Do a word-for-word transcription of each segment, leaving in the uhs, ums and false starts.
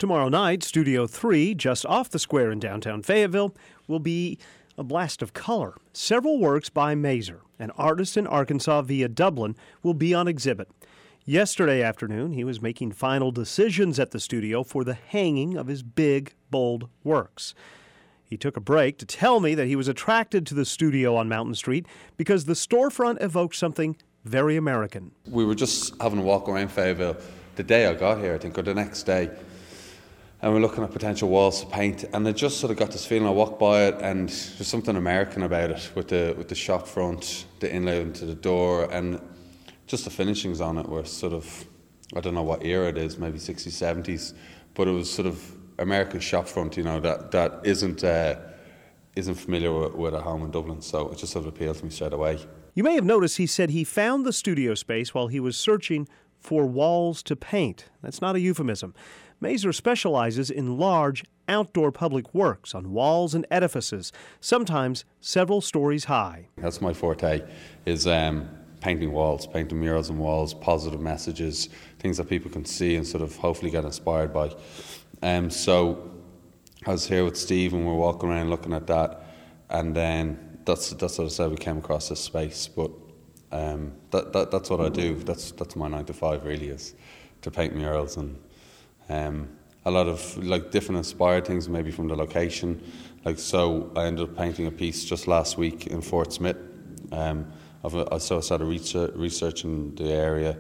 Tomorrow night, Studio three, just off the square in downtown Fayetteville, will be a blast of color. Several works by Mazer, an artist in Arkansas via Dublin, will be on exhibit. Yesterday afternoon, he was making final decisions at the studio for the hanging of his big, bold works. He took a break to tell me that he was attracted to the studio on Mountain Street because the storefront evoked something very American. We were just having a walk around Fayetteville the day I got here, I think, or the next day. And we're looking at potential walls to paint, and I just sort of got this feeling. I walked by it, and there's something American about it, with the with the shop front, the inlay into the door, and just the finishings on it were sort of, I don't know what era it is, maybe sixties, seventies, but it was sort of American shop front, you know, that that isn't uh, isn't familiar with, with a home in Dublin. So it just sort of appealed to me straight away. You may have noticed he said he found the studio space while he was searching for walls to paint. That's not a euphemism. Mazer specializes in large outdoor public works on walls and edifices, sometimes several stories high. That's my forte, is um, painting walls, painting murals on walls, positive messages, things that people can see and sort of hopefully get inspired by. Um, so I was here with Steve and we were walking around looking at that, and then that's that's what I said, we came across this space. But um, that, that that's what I do. That's that's my nine to five really, is to paint murals, and um, a lot of like different inspired things maybe from the location. Like so, I ended up painting a piece just last week in Fort Smith. Um, of a, so I started research, researching the area,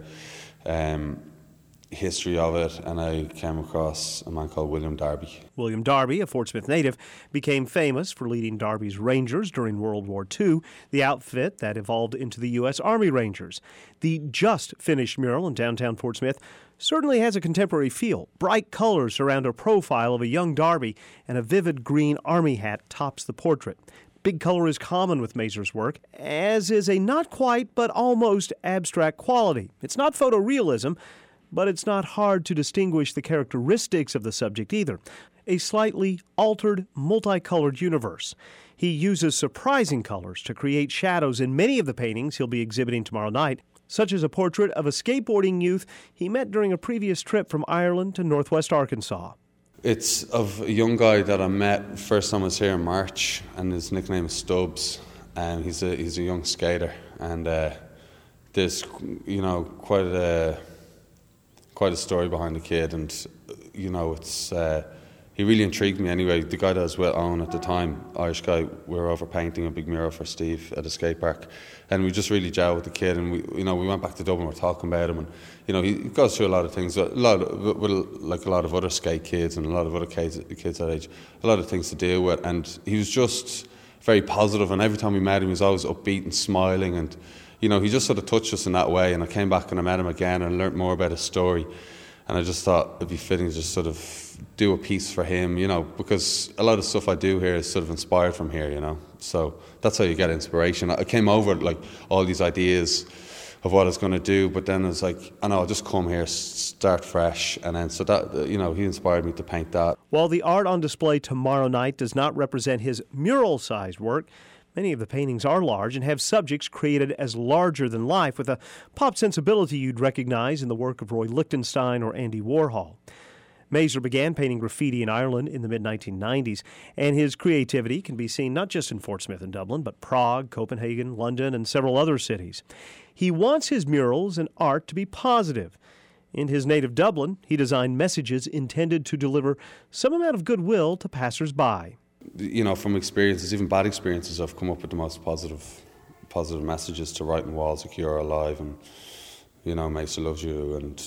um, history of it, and I came across a man called William Darby. William Darby, a Fort Smith native, became famous for leading Darby's Rangers during World War Two, the outfit that evolved into the U S Army Rangers. The just-finished mural in downtown Fort Smith certainly has a contemporary feel. Bright colors surround a profile of a young Darby, and a vivid green army hat tops the portrait. Big color is common with Mazer's work, as is a not quite but almost abstract quality. It's not photorealism, but it's not hard to distinguish the characteristics of the subject either. A slightly altered, multicolored universe. He uses surprising colors to create shadows in many of the paintings he'll be exhibiting tomorrow night, such as a portrait of a skateboarding youth he met during a previous trip from Ireland to northwest Arkansas. It's of a young guy that I met first time I was here in March, and his nickname is Stubbs, and he's a he's a young skater, and uh, there's you know quite a quite a story behind the kid, and you know it's uh, he really intrigued me anyway. The guy that I was with, Owen, at the time, Irish guy, we were over painting a big mural for Steve at a skate park, and we just really gelled with the kid. And we, you know, we went back to Dublin, we were talking about him, and you know, he goes through a lot of things, a lot of, with, like a lot of other skate kids and a lot of other kids, kids that age, a lot of things to deal with. And he was just very positive, and every time we met him, he was always upbeat and smiling, and you know, he just sort of touched us in that way. And I came back and I met him again and learnt more about his story. And I just thought it'd be fitting to just sort of do a piece for him, you know, because a lot of stuff I do here is sort of inspired from here, you know. So that's how you get inspiration. I came over like all these ideas of what I was going to do, but then I was like, I know, I'll just come here, start fresh. And then so that, you know, he inspired me to paint that. While the art on display tomorrow night does not represent his mural-sized work, many of the paintings are large and have subjects created as larger than life with a pop sensibility you'd recognize in the work of Roy Lichtenstein or Andy Warhol. Mazer began painting graffiti in Ireland in the mid nineteen nineties, and his creativity can be seen not just in Fort Smith and Dublin, but Prague, Copenhagen, London, and several other cities. He wants his murals and art to be positive. In his native Dublin, he designed messages intended to deliver some amount of goodwill to passers-by. You know, from experiences, even bad experiences, I've come up with the most positive positive messages to write on walls, like you're alive, and, you know, Mazer loves you, and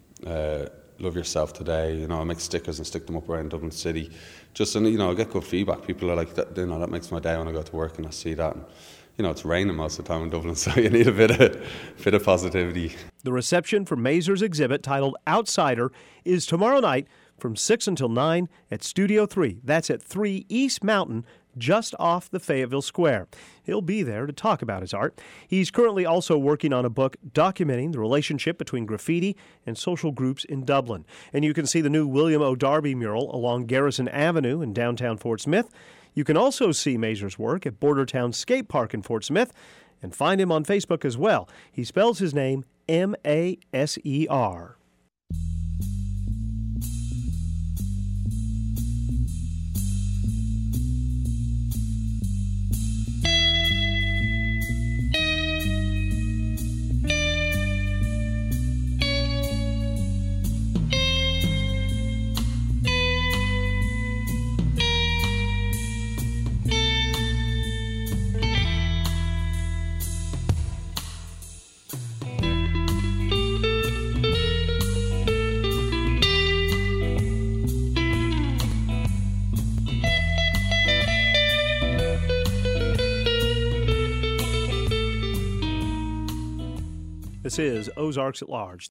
uh, love yourself today. You know, I make stickers and stick them up around Dublin City. Just, and, you know, I get good feedback. People are like, that, you know, that makes my day when I go to work and I see that. And, you know, it's raining most of the time in Dublin, so you need a bit of, bit of positivity. The reception for Mazer's exhibit, titled Outsider, is tomorrow night from six until nine at Studio three. That's at three East Mountain, just off the Fayetteville Square. He'll be there to talk about his art. He's currently also working on a book documenting the relationship between graffiti and social groups in Dublin. And you can see the new William O. Darby mural along Garrison Avenue in downtown Fort Smith. You can also see Mazer's work at Bordertown Skate Park in Fort Smith and find him on Facebook as well. He spells his name M A S E R. This is Ozarks at Large.